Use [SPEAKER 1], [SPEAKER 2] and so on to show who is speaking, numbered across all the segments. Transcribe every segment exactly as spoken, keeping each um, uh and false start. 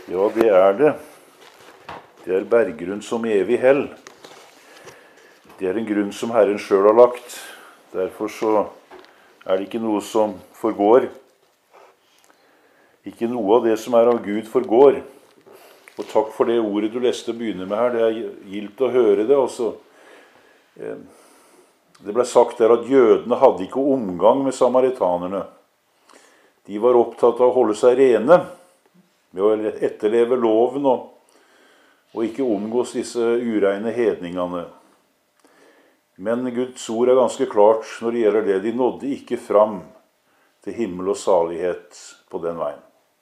[SPEAKER 1] Ja, det er det. Det er berggrunn som evig hell. Det er en grunn som Herren selv har lagt. Derfor så er det ikke noe som forgår. Ikke noe av det som er av Gud forgår. Og takk for det ordet du leste å begynne med her. Det er gildt å høre det. Altså. Det ble sagt der at jødene hadde ikke omgang med samaritanerne. De var opptatt av å holde seg rene, med å etterleve loven og, og ikke omgås disse ureine hedningene. Men Guds ord er ganske klart når det gjelder det. De nådde ikke fram til himmel og salighet på den veien.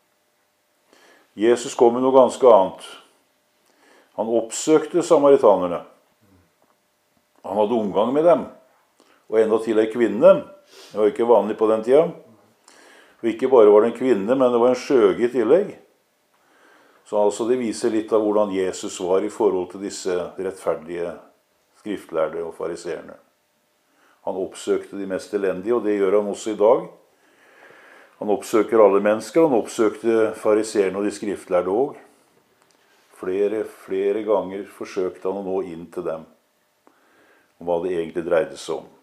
[SPEAKER 1] Jesus kom med noe ganske annet. Han oppsøkte samaritanerne. Han hadde omgang med dem. Og enda til en kvinne. Det var ikke vanlig på den tida. Og ikke bare var det en kvinne, men det var en skjøge i tillegg. Så altså det viser litt av hvordan Jesus var i forhold til disse rettferdige skriftlærde og fariseerne. Han oppsøkte de mest elendige, og det gjør han også i dag. Han oppsøker alle mennesker, han oppsøkte fariseerne og de skriftlærde også. Flere, flere ganger forsøkte han å nå inn til dem, om hva det egentlig dreide seg om.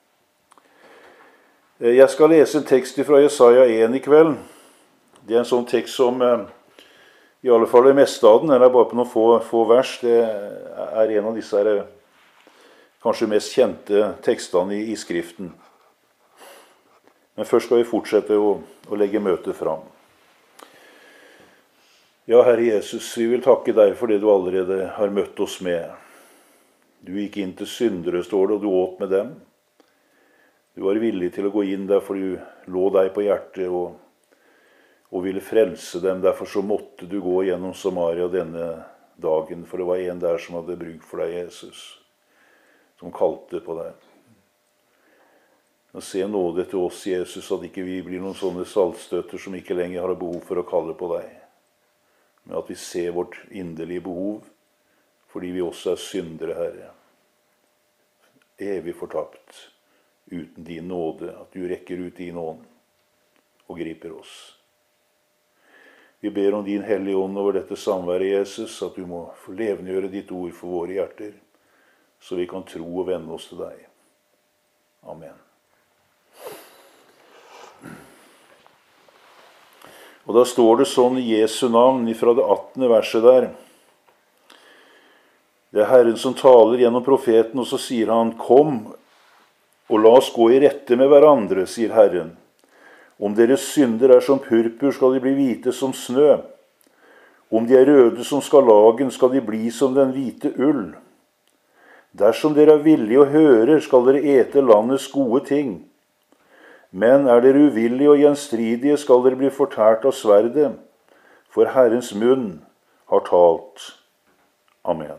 [SPEAKER 1] Jeg skal lese en tekst fra Jesaja én i kveld. Det er en sånn tekst som, i alle fall det meste av den, eller bare på noen få, få vers, det er en av disse her, kanskje mest kjente tekstene i, i skriften. Men først skal vi fortsette å, å legge møtet fram. Ja, Herre Jesus, vi vil takke deg for det du allerede har møtt oss med. Du gikk inn til syndere, står det, og du åt med dem. Du var villig til å gå inn der, for du lå deg på hjertet og, og ville frelse dem. Derfor så måtte du gå gjennom Samaria denne dagen, for det var en der som hadde bruk for deg, Jesus, som kalte på deg. Og se nåde til oss, Jesus, at ikke vi blir noen sånne saltstøtter som ikke lenger har behov for å kalle på deg. Men at vi ser vårt inderlige behov, fordi vi også er syndere, Herre. Evig fortapt. Uten din nåde, at du rekker ut din ånd og griper oss. Vi ber om din hellige ånd over dette samværet, Jesus, at du må levendegjøre ditt ord for våre hjerter, så vi kan tro og vende oss til deg. Amen. Og da står det sånn i Jesu navn fra det attende verset der. Det er Herren som taler gjennom profeten, og så sier han, kom, og la oss gå i rette med hverandre, sier Herren. Om deres synder er som purpur, skal de bli hvite som snø. Om de er røde som skarlagen, skal de bli som den hvite ull. Dersom dere er villige og hører, skal dere ete landets gode ting. Men er dere uvillige og gjenstridige, skal dere bli fortært av sverdet, for Herrens munn har talt. Amen.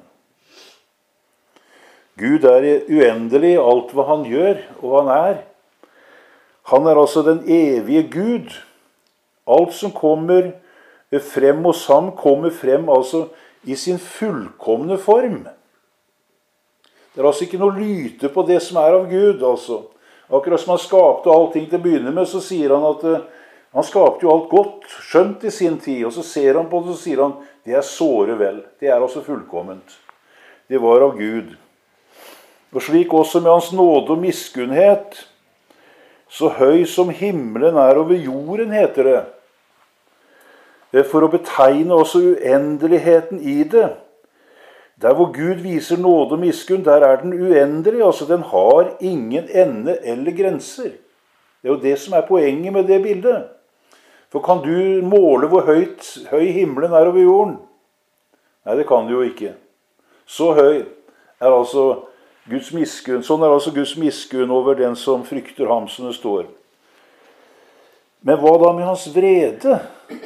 [SPEAKER 1] Gud er uendelig i alt hva han gjør og hva han er. Han er altså den evige Gud. Alt som kommer frem hos ham, kommer frem altså i sin fullkomne form. Det er altså ikke noe lyte på det som er av Gud, altså. Akkurat som han skapte allting til å begynne med, så sier han at uh, han skapte jo alt godt, skjønt i sin tid, og så ser han på det, og så sier han, det er såre vel. Det er altså fullkomment. Det var av Gud. Og slik også med hans nåde og miskunnhet, så høy som himmelen er over jorden, heter det. For å betegne også uendeligheten i det. Der hvor Gud viser nåde og miskunn, der er den uendelig, altså den har ingen ende eller grenser. Det er jo det som er poenget med det bildet. For kan du måle hvor høyt, høy himmelen er over jorden? Nei, det kan du jo ikke. Så høy er altså Guds miskunn. Sånn er altså Guds miskunn over den som frykter ham, som det står. Men hva da med hans vrede?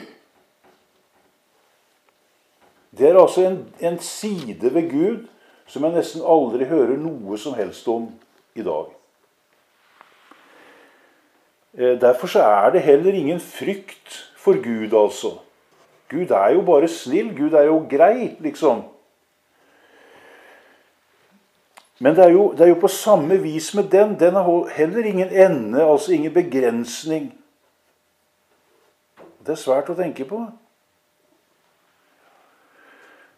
[SPEAKER 1] Det er altså en, en side ved Gud som jeg nesten aldri hører noe som helst om i dag. Derfor så er det heller ingen frykt for Gud, altså. Gud er jo bare snill, Gud er jo grei, liksom. Men det er, jo, det er jo på samme vis med den. Den har heller ingen ende, altså ingen begrensning. Det er svært å tenke på.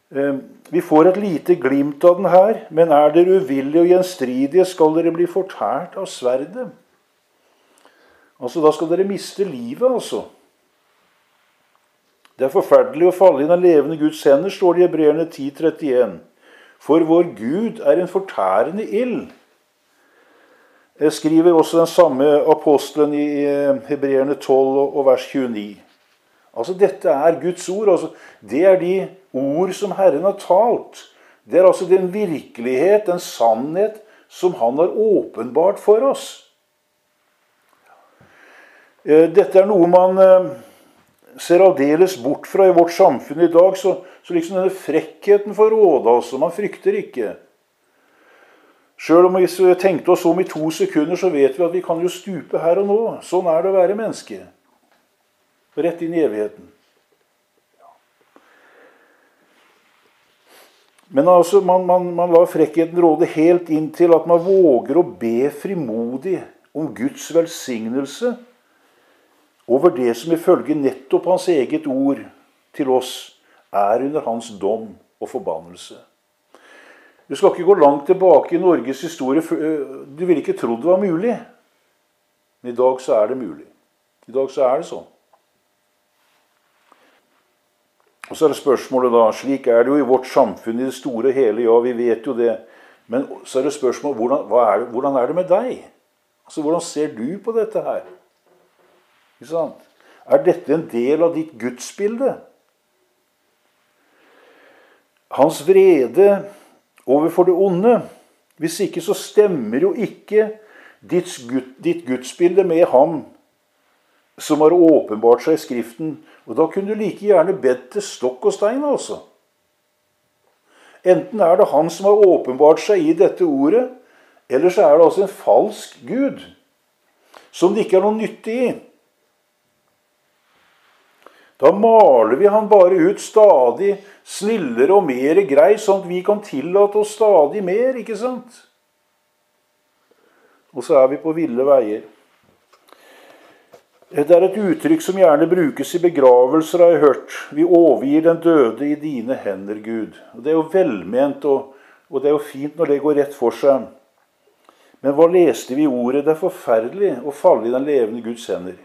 [SPEAKER 1] Vi får et lite glimt av den her, men er dere uvillige og gjenstridige, skal dere bli fortært av sverdet. Altså, da skal dere miste livet, altså. Det er forferdelig å falle i den levende Guds hender, står det i Hebreerne ti trettien. For vår Gud er en fortærende ild. Jeg skriver også den samme apostelen i Hebreerne tolv og vers tjueni. Altså, dette er Guds ord. Altså, det er de ord som Herren har talt. Det er altså den virkelighet, den sannhet, som han har åpenbart for oss. Dette er noe man ser aldeles bort fra i vårt samfunn i dag, så, så liksom denne frekkheten får råde, altså, man frykter ikke. Selv om vi tenkte oss om i to sekunder, så vet vi at vi kan jo stupe her og nå. Sånn er det å være menneske. Rett inn i evigheten. Men altså, man, man, man lar frekkheten råde helt inn til at man våger å be frimodig om Guds velsignelse over det som ifølge nettopp hans eget ord til oss er under hans dom og forbannelse. Du skal ikke gå langt tilbake i Norges historie. Du ville ikke tro det var mulig. Men i dag så er det mulig. I dag så er det sånn. Og så er det spørsmålet da, slik er det jo i vårt samfunn i det store hele, ja, vi vet jo det. Men så er det spørsmålet, hvordan, hva er, det, hvordan er det med deg? Altså, hvordan ser du på dette her? Ikke sant? Er dette en del av ditt gudsbilde? Hans vrede overfor det onde, hvis ikke så stemmer jo ikke ditt, ditt gudsbilde med ham som har åpenbart seg i Skriften. Og da kunne du like gjerne bedt til stokk og stein, altså. Enten er det han som har åpenbart seg i dette ordet, eller så er det altså en falsk Gud, som det ikke er noe nytte i. Da maler vi han bare ut stadig snillere og mer grei, sånn at vi kan tillate oss stadig mer, ikke sant? Og så er vi på ville veier. Det er et uttrykk som gjerne brukes i begravelser, har jeg hørt. Vi overgir den døde i dine hender, Gud. Og det er jo velment, og, og det er jo fint når det går rett for seg. Men hva leste vi i ordet? Det er forferdelig å falle i den levende Guds hender.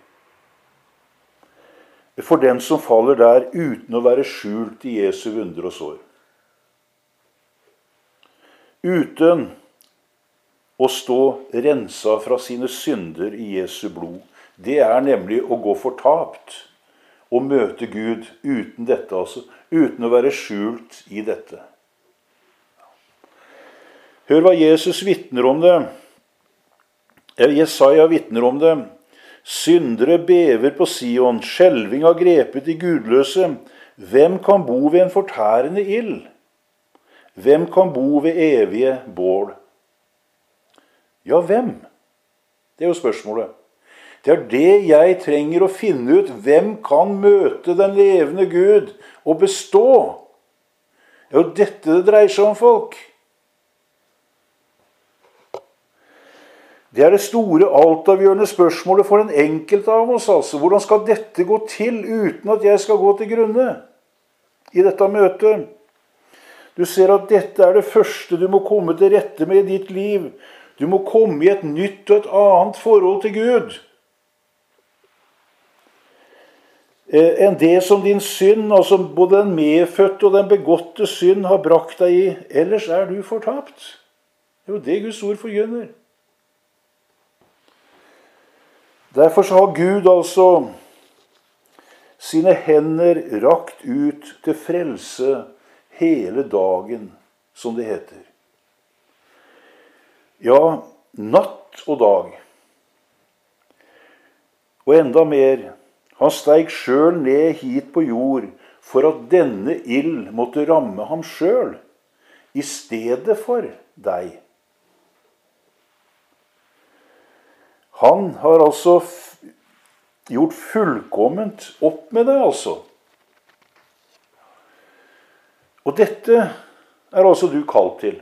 [SPEAKER 1] For den som faller der uten å være skjult i Jesu under og sår. Uten å stå rensa fra sine synder i Jesu blod. Det er nemlig å gå fortapt og møte Gud uten dette, altså. Uten å være skjult i dette. Hør hva Jesus vitner om det. Jesaja vitner om det. Syndere bever på Sion, skjelving har grepet de gudløse. Hvem kan bo ved en fortærende ild? Hvem kan bo ved evige bål? Ja, hvem? Det er jo spørsmålet. Det er det jeg trenger å finne ut. Hvem kan møte den levende Gud og bestå? Det er jo dette det dreier seg om, folk. Det er det store, altavgjørende spørsmålet for den enkelte av oss. Altså. Hvordan skal dette gå til uten at jeg skal gå til grunne i dette møtet? Du ser at dette er det første du må komme til rette med i ditt liv. Du må komme i et nytt og et annet forhold til Gud. Enn det som din synd, altså både den medfødte og den begåtte synd har brakt deg i. Ellers er du fortapt. Det er jo det Guds ord forkynner. Derfor så har Gud altså sine hender rakt ut til frelse hele dagen, som det heter. Ja, natt og dag. Og enda mer, han steig sjøl ned hit på jord for at denne ild måtte ramme ham sjøl, i stedet for deg. Han har altså gjort fullkomment opp med det, altså. Og dette er altså du kalt til.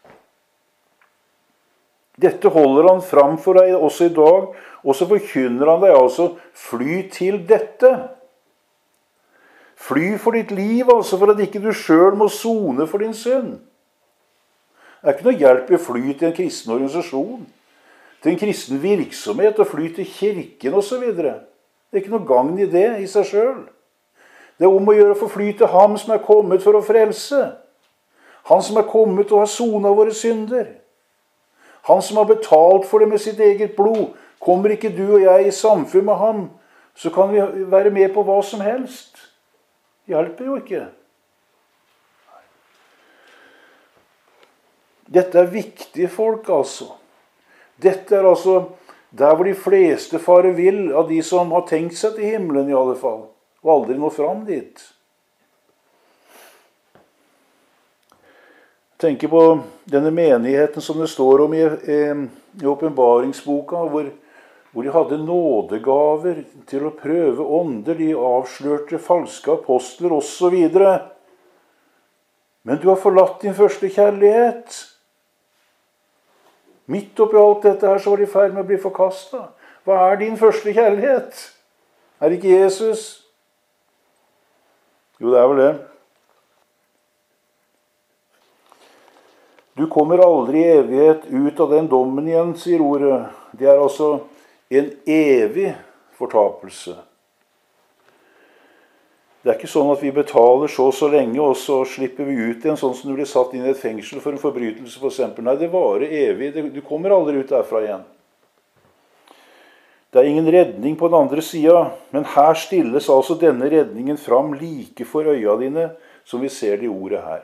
[SPEAKER 1] Dette holder han fram for deg også i dag, og så forkynner han deg altså, fly til dette. Fly for ditt liv, altså, for at ikke du selv må sone for din synd. Det er ikke noe hjelp i å fly til en kristen organisasjon, til en kristen virksomhet, og fly til kirken og så videre. Det er ikke noe gagn i det i seg selv. Det er om å gjøre å få fly til ham som er kommet for å frelse. Han som er kommet og har sonet våre synder. Han som har betalt for det med sitt eget blod. Kommer ikke du og jeg i samfunn med ham, så kan vi være med på hva som helst. Det hjelper jo ikke. Dette er viktige folk, altså. Dette er altså der hvor de fleste farer vill av de som har tenkt seg til himmelen i alle fall, og aldri nå fram dit. Tenker på denne menigheten som det står om i, i åpenbaringsboka, hvor, hvor de hadde nådegaver til å prøve ånder, de avslørte falske apostler og så videre. Men du har forlatt din første kjærlighet. Midt oppi alt dette her så var de i ferd med å bli forkastet. Hva er din første kjærlighet? Er det ikke Jesus? Jo, det er vel det. Du kommer aldri i evighet ut av den dommen igjen, sier ordet. Det er altså en evig fortapelse. Det er ikke sånn at vi betaler så så lenge, og så slipper vi ut igjen, sånn som du blir satt inn i et fengsel for en forbrytelse, for eksempel. Nei, det varer evig. Du kommer aldri ut derfra igjen. Det er ingen redning på den andre siden, men her stilles altså denne redningen fram like for øya dine, som vi ser det i ordet her.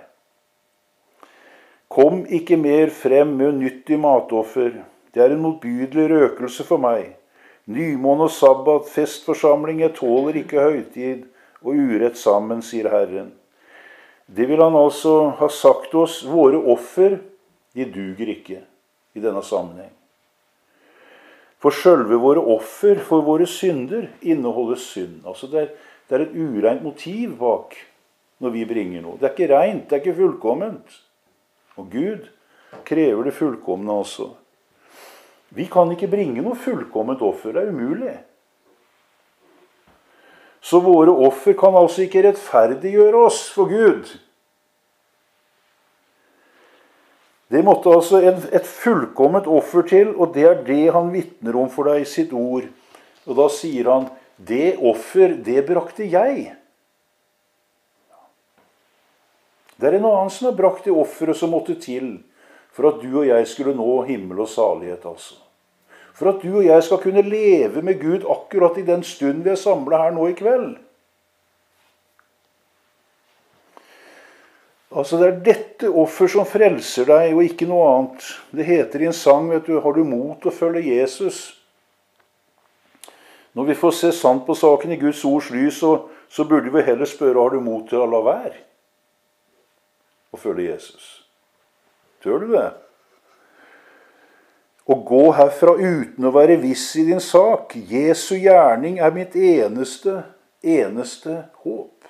[SPEAKER 1] Kom ikke mer frem med nyttig matoffer. Det er en motbydelig røkelse for meg. Nymåne og sabbat, festforsamling, jeg tåler ikke høytid og urett sammen, sier Herren. Det vil han altså ha sagt oss, våre offer, de duger ikke i denne sammenheng. For selve våre offer for våre synder inneholder synd. Altså det er, det er et ureint motiv bak når vi bringer noe. Det er ikke rent, det er ikke fullkomment. Og Gud krever det fullkomne altså. Vi kan ikke bringe noe fullkomment offer, det er umulig. Så våre offer kan altså ikke rettferdiggjøre oss for Gud. Det måtte altså en, et fullkomment offer til, og det er det han vitner om for deg i sitt ord. Og da sier han, det offer, det brakte jeg. Det er en annen som har brakt det offeret som måtte til, for at du og jeg skulle nå himmel og salighet altså. For at du og jeg skal kunne leve med Gud akkurat i den stund vi er samlet her nå i kveld. Altså det er dette offer som frelser deg, og ikke noe annet. Det heter i en sang, vet du, har du mot å følge Jesus? Når vi får se sant på saken i Guds ords lys, så, så burde vi heller spørre, har du mot til å la være å følge Jesus? Tør du det? Og gå herfra uten å være viss i din sak. Jesu gjerning er mitt eneste, eneste håp.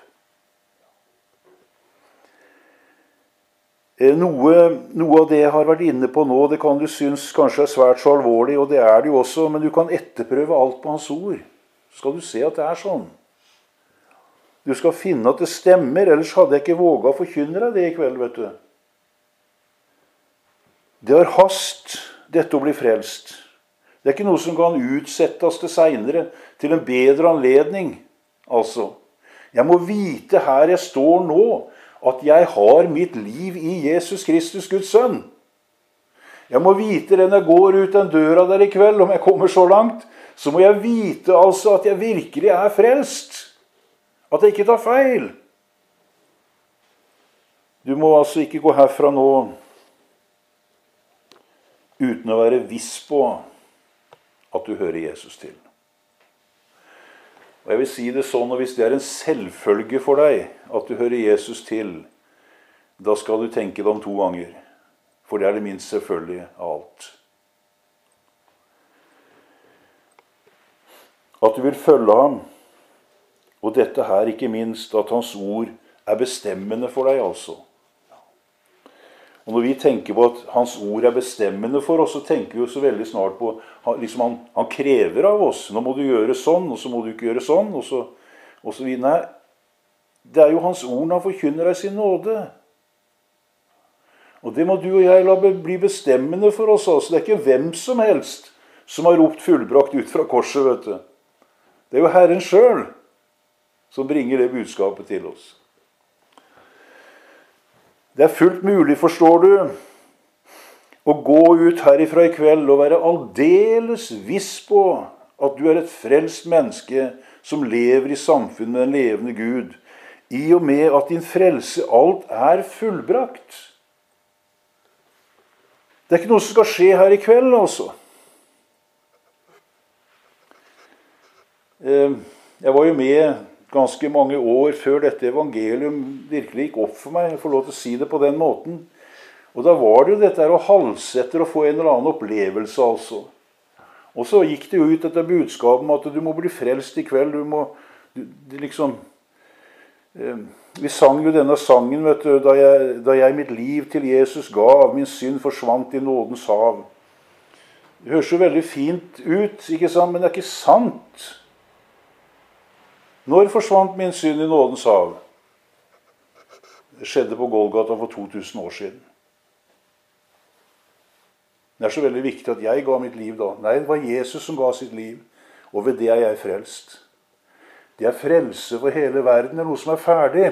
[SPEAKER 1] Noe, noe av det jeg har vært inne på nå, det kan du synes kanskje er svært så alvorlig, og det er det jo også, men du kan etterprøve alt på hans ord. Så skal du se at det er sånn. Du skal finne at det stemmer, ellers hadde jeg ikke våget å forkynne deg det i kveld, vet du. Det har hast, dette å bli frelst. Det er ikke noe som kan utsettes til senere, til en bedre anledning. Altså, jeg må vite her jeg står nå, at jeg har mitt liv i Jesus Kristus, Guds sønn. Jeg må vite det når jeg går ut den døra der i kveld, om jeg kommer så langt, så må jeg vite altså at jeg virkelig er frelst. At jeg ikke tar feil. Du må altså ikke gå herfra nå uten å være viss på at du hører Jesus til. Og jeg vil si det sånn, og hvis det er en selvfølge for deg at du hører Jesus til, da skal du tenke deg om to ganger. For det er det minst selvfølgelige av alt. At du vil følge ham, og dette her ikke minst, at hans ord er bestemmende for deg altså. Og når vi tenker på at hans ord er bestemmende for oss, så tenker vi jo så veldig snart på, liksom han, han krever av oss, nå må du gjøre sånn, og så må du ikke gjøre sånn, og så, og så videre. Nei, Det er jo hans ord han forkynner deg sin nåde. Og det må du og jeg la bli bestemmende for oss også. Det er ikke hvem som helst som har ropt fullbrakt ut fra korset, vet du. Det er jo Herren selv som bringer det budskapet til oss. Det er fullt mulig, forstår du, å gå ut herifra i kveld og være aldeles viss på at du er et frelst menneske som lever i samfunn med den levende Gud, i og med at din frelse alt er fullbrakt. Det er ikke noe som skal skje her i kveld, altså. Jeg var jo med ganske mange år før dette evangelium virkelig gikk opp for meg, jeg får lov til å si det på den måten. Og da var det jo dette å halse etter å få en eller annen opplevelse, altså. Og så gikk det jo ut dette budskapet om at du må bli frelst i kveld, du må, du, det liksom... Vi sang jo denne sangen, vet du, da jeg, da jeg mitt liv til Jesus gav, min synd forsvant i nådens hav. Det høres jo veldig fint ut, ikke sant? Men det er ikke sant. Når forsvant min synd i nådens hav? Det skjedde på Golgata for to tusen år siden. Det er så veldig viktig at jeg ga mitt liv da. Nei, det var Jesus som ga sitt liv, og ved det er jeg frelst. Det er frelse for hele verden, det er noe som er ferdig.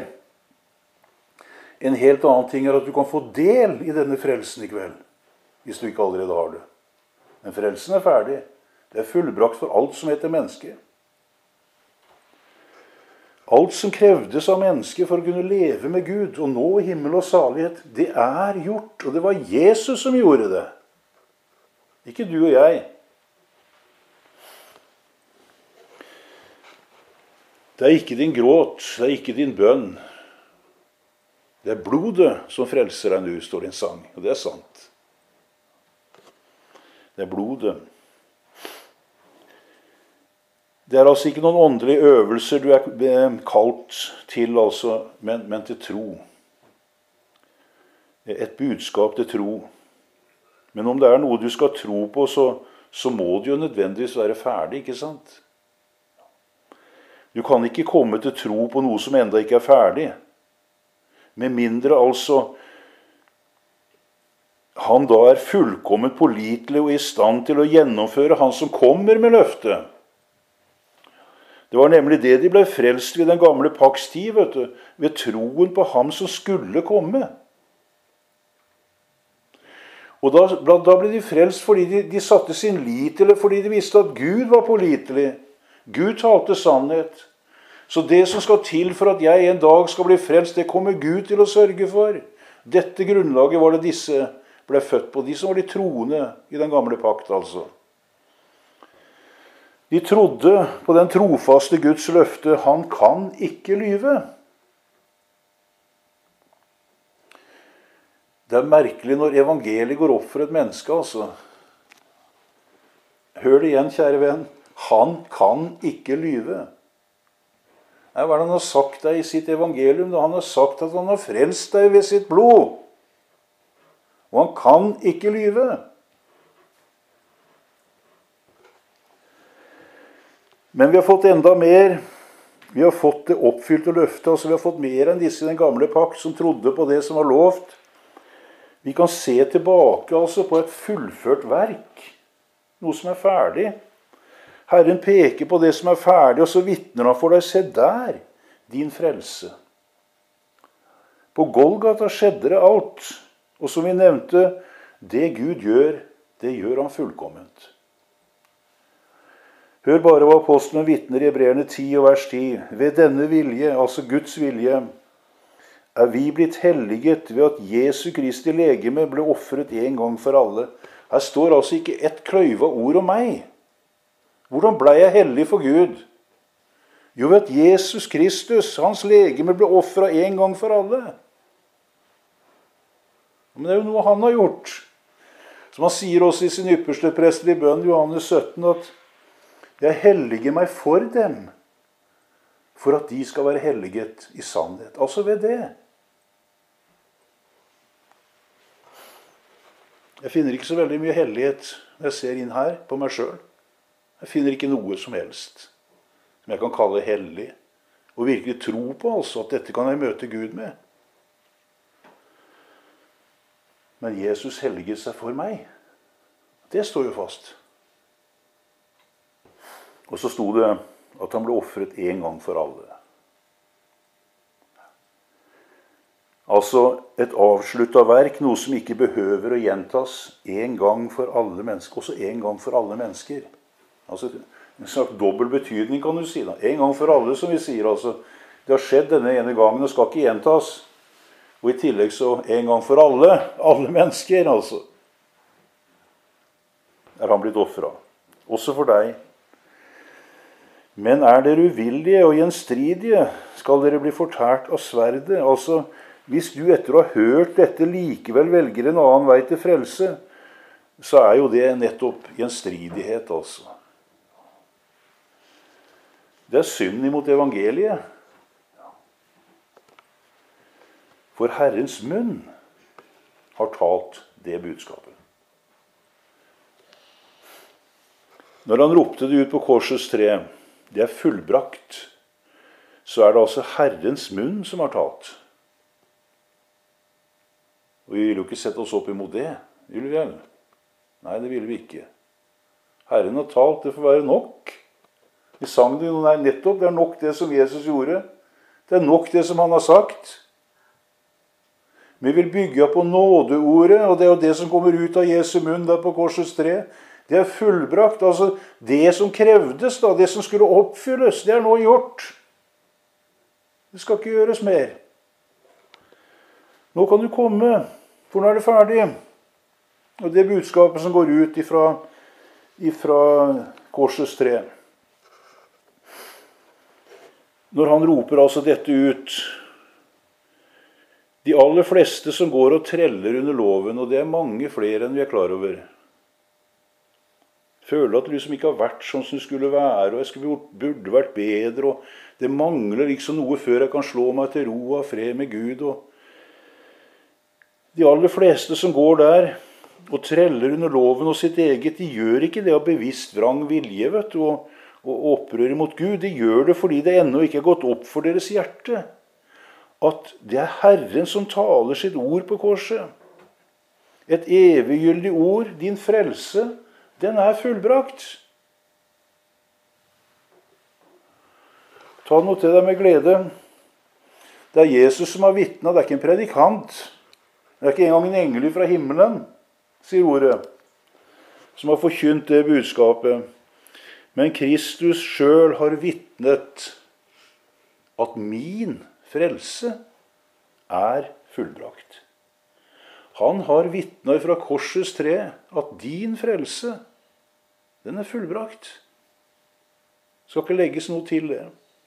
[SPEAKER 1] En helt annen ting er at du kan få del i denne frelsen i kveld, hvis du ikke allerede har det. Men frelsen er ferdig. Det er fullbrakt for alt som heter menneske. Alt som krevdes av mennesket for å kunne leve med Gud og nå himmel og salighet, det er gjort, og det var Jesus som gjorde det. Ikke du og jeg. Det er ikke din gråt, det er ikke din bønn. Det er blodet som frelser deg nå, står det i en sang, og det er sant. Det er blodet. Det er altså ikke noen åndelige øvelser du er kalt til, altså, men, men til tro. Et budskap til tro. Men om det er noe du skal tro på, så, så må det jo nødvendigvis være ferdig, ikke sant? Du kan ikke komme til tro på noe som enda ikke er ferdig. Med mindre altså han da er fullkomment pålitelig og i stand til å gjennomføre han som kommer med løftet. Det var nemlig det de ble frelst ved den gamle pakts tid, vet du, ved troen på ham som skulle komme. Og da, da ble de frelst fordi de, de satte sin lit, eller fordi de visste at Gud var pålitelig. Gud talte sannhet. Så det som skal til for at jeg en dag skal bli frelst, det kommer Gud til å sørge for. Dette grunnlaget var det disse ble født på, de som var de troende i den gamle pakt, altså. De trodde på den trofaste Guds løfte, han kan ikke lyve. Det er merkelig når evangeliet går opp for et menneske, altså. Hør det igjen, kjære venn. Han kan ikke lyve. Nei, hva er det han har sagt deg i sitt evangelium? Han har sagt at han har frelst deg ved sitt blod. Og han kan ikke lyve. Men vi har fått enda mer. Vi har fått det oppfylte løftet. Altså vi har fått mer enn disse i den gamle pakt som trodde på det som var lovt. Vi kan se tilbake altså på et fullført verk. Noe som er ferdig. Herren peker på det som er ferdig, og så vitner han for deg. Se der, din frelse. På Golgata skjedde det alt. Og som vi nevnte, det Gud gjør, det gjør han fullkomment. Hør bare hva apostelen vitner i Hebreerne ti og vers ti. Ved denne vilje, altså Guds vilje, er vi blitt helliget ved at Jesu Kristi legeme ble offret en gang for alle. Her står altså ikke ett kløyva ord om meg. Hvordan ble jeg hellig for Gud? Jo, ved at Jesus Kristus, hans legeme, ble offret en gang for alle. Men det er jo noe han har gjort. Som han sier også i sin ypperste prestelige bønn, Johannes sytten, at jeg helliger meg for dem, for at de skal være helliget i sannhet. Altså ved det. Jeg finner ikke så veldig mye hellighet når jeg ser inn her på meg selv. Jeg finner ikke noe som helst som jeg kan kalle hellig, Og virkelig tro på altså, at dette kan jeg møte Gud med. Men Jesus helliget seg for meg. Det står jo fast. Og så sto det at han ble offret en gang for alle. Altså et avsluttet verk, noe som ikke behøver å gjentas en gang for alle mennesker. Også en gang for alle mennesker. Altså en slags dobbel betydning kan du si da. En gang for alle, som vi sier. Altså, det har skjedd denne ene gangen og skal ikke gjentas. Og i tillegg så en gang for alle, alle mennesker altså, er han blitt offret. Også for deg. Men er dere uvillige og gjenstridige, skal dere bli fortært av sverdet. Altså, hvis du etter å ha hørt dette likevel velger en annen vei til frelse, så er jo det nettopp gjenstridighet altså. Det er synd imot evangeliet. For Herrens munn har talt det budskapet. Når han ropte det ut på korsets tre, det er fullbrakt, så er det altså Herrens munn som har talt. Og vi vil jo ikke sette oss opp imot det, vil vi vel? Nei, det vil vi ikke. Herren har talt, det får være nok. Vi sang det jo nettopp, det er nok det som Jesus gjorde. Det er nok det som han har sagt. Vi vil bygge på nådeordet, og det er jo det som kommer ut av Jesu munn der på korsets tre. Det er fullbrakt. Altså, det som krevdes da, det som skulle oppfylles, det er nå gjort. Det skal ikke gjøres mer. Nå kan du komme, for nå er det ferdig. Og det er budskapet som går ut ifra, ifra korsets tre. Når han roper altså dette ut, de aller fleste som går og treller under loven, og det er mange flere enn vi er klar over, føler at det liksom ikke har vært sånn som det skulle være, og jeg skulle, burde vært bedre, og det mangler liksom noe før jeg kan slå meg til ro og ha fred med Gud. Og de aller fleste som går der og treller under loven og sitt eget, de gjør ikke det av bevisst vrang vilje, vet du, og, og opprør mot Gud. De gjør det fordi det ennå ikke er gått opp for deres hjerte. At det er Herren som taler sitt ord på korset. Et eviggyldig ord, din frelse, den er fullbrakt. Ta noe til deg med glede. Det er Jesus som har vitnet, det er ikke en predikant. Det er ikke engang en engel fra himmelen, sier ordet, som har forkynt det budskapet. Men Kristus selv har vitnet at min frelse er fullbrakt. Han har vitnet fra korsets tre at din frelse, den er fullbrakt. Det skal ikke legges noe til det.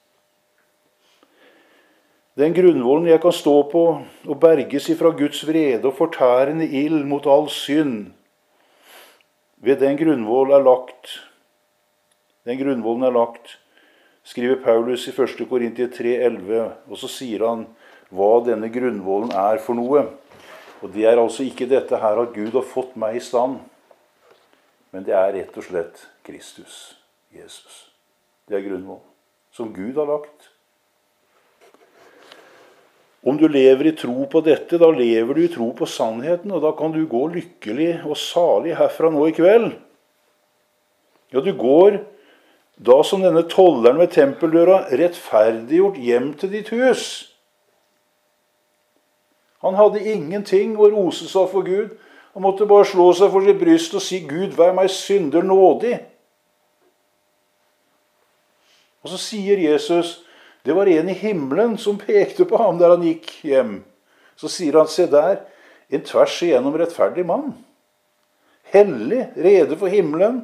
[SPEAKER 1] Den grunnvollen jeg kan stå på og berges ifra Guds vrede og fortærende ild mot all synd, ved den grunnvoll er lagt, den grunnvollen er lagt, skriver Paulus i første Korintier tre elleve, og så sier han hva denne grunnvollen er for noe. Og det er altså ikke dette her at Gud har fått meg i stand, men det er rett og slett Kristus, Jesus. Det er grunnvollen som Gud har lagt. Om du lever i tro på dette, da lever du i tro på sannheten, og da kan du gå lykkelig og salig herfra nå i kveld. Ja, du går da som denne tolleren ved tempeldøra rettferdiggjort hjem til ditt hus. Han hadde ingenting å rose seg for Gud. Han måtte bare slå seg for sitt bryst og si, Gud, vær meg synder nådig. Og så sier Jesus, det var en i himmelen som pekte på ham der han gikk hjem. Så sier han, se der, en tvers igjennom rettferdig mann. Hellig, rede for himmelen.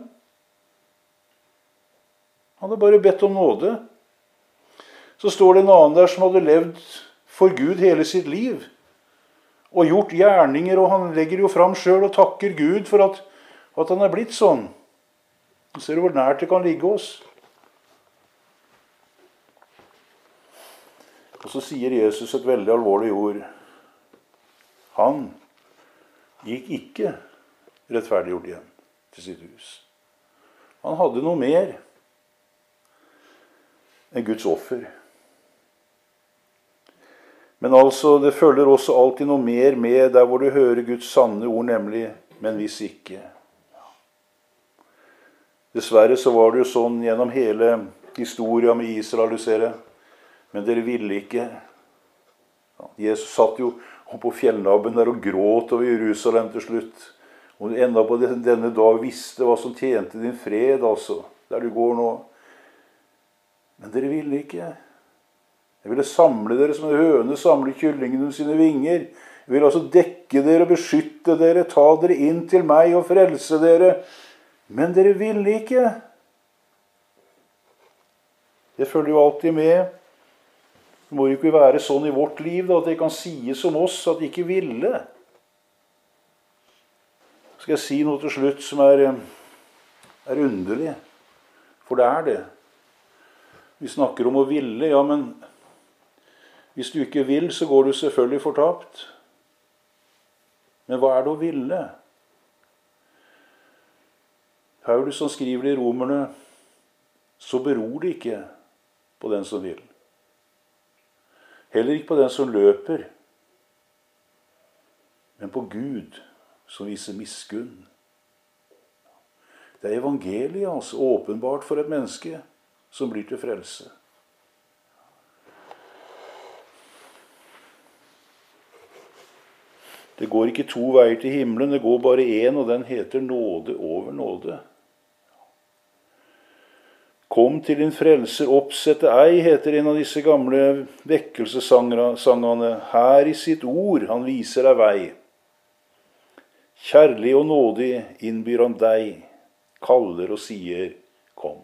[SPEAKER 1] Han hadde bare bedt om nåde. Så står det en annen der som hadde levd for Gud hele sitt liv, og gjort gjerninger, og han legger jo fram selv og takker Gud for at, at han er blitt sånn. Så ser du hvor nært det kan ligge oss. Og så sier Jesus et veldig alvorlig ord. Han gikk ikke rettferdiggjort hjem til sitt hus. Han hadde noe mer enn Guds offer. Men altså, det følger også alltid noe mer med der hvor du hører Guds sanne ord, nemlig, men hvis ikke. Dessverre så var det jo sånn gjennom hele historien med Israel, du ser det. Men dere ville ikke. Jesus satt jo på fjellnabben der og gråt over Jerusalem til slutt. Og du enda på denne dag visste hva som tjente din fred, altså, der du går nå. Men dere ville ikke. Jeg ville samle dere som en høne samler kyllingen under sine vinger. Jeg ville altså dekke dere, beskytte dere, ta dere inn til meg og frelse dere. Men dere ville ikke. Det følger jo alltid med. Det må jo ikke være sånn i vårt liv da, at det kan sies om oss at de ikke ville. Skal jeg si noe til slutt som er, er underlig? For det er det. Vi snakker om å ville, ja, men hvis du ikke vil, så går du selvfølgelig fortapt. Men hva er det å ville? Paulus som skriver i Romerne, så beror det ikke på den som vil. Heller ikke på den som løper, men på Gud som viser miskunn. Det er evangeliet, altså, åpenbart for et menneske som blir til frelse. Det går ikke to veier til himmelen, det går bare én, og den heter nåde over nåde. Kom til din frelser, oppsette ei, heter en av disse gamle vekkelsessangene. Her i sitt ord, han viser deg vei. Kjærlig og nådig innbyr han deg, kaller og sier, kom.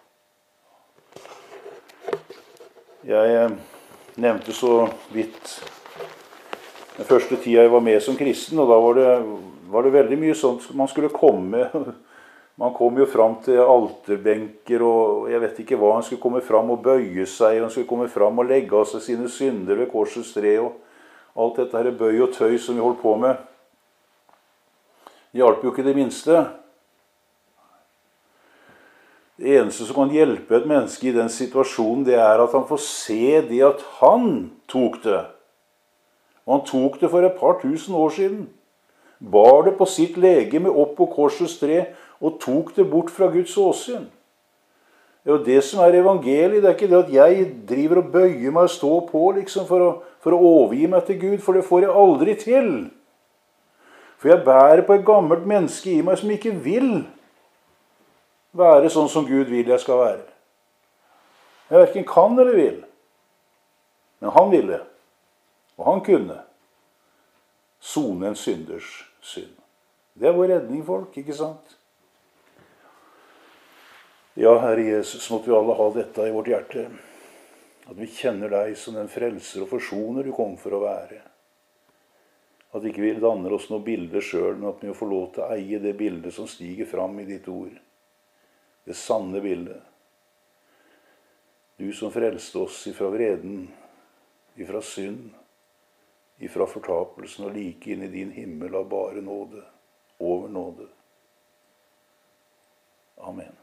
[SPEAKER 1] Jeg nevnte så vidt den første tida jeg var med som kristen, og da var det, var det veldig mye sånt man skulle komme. Man kom jo fram til alterbenker, og jeg vet ikke hva, han skulle komme fram og bøye seg, han skulle komme fram og legge av seg sine synder ved korsets tre, og alt dette her bøy og tøy som vi holdt på med. Det hjalp jo ikke det minste. Det eneste som kan hjelpe et menneske i den situasjonen, det er at han får se det at han tok det. Og han tok det for et par tusen år siden. Bar det på sitt legeme opp på korsets tre, og tok det bort fra Guds åsyn. Det er jo det som er evangeliet. Det er ikke det at jeg driver og bøyer meg og står på liksom, for, å, for å overgi meg til Gud, for det får jeg aldri til. For jeg bærer på et gammelt menneske i meg som ikke vil være sånn som Gud vil jeg skal være. Jeg hverken kan eller vil. Men han ville, og han kunne, sone en synders synd. Det er vår redning, folk, ikke sant? Ja, Herre Jesus, måtte vi alle ha dette i vårt hjerte. At vi kjenner deg som den frelser og forsoner du kom for å være. At ikke vi danner oss noe bilde selv, men at vi får lov til å eie det bildet som stiger fram i ditt ord. Det sanne bildet. Du som frelste oss ifra vreden, ifra synd, ifra fortapelsen og like inn i din himmel av bare nåde, over nåde. Amen.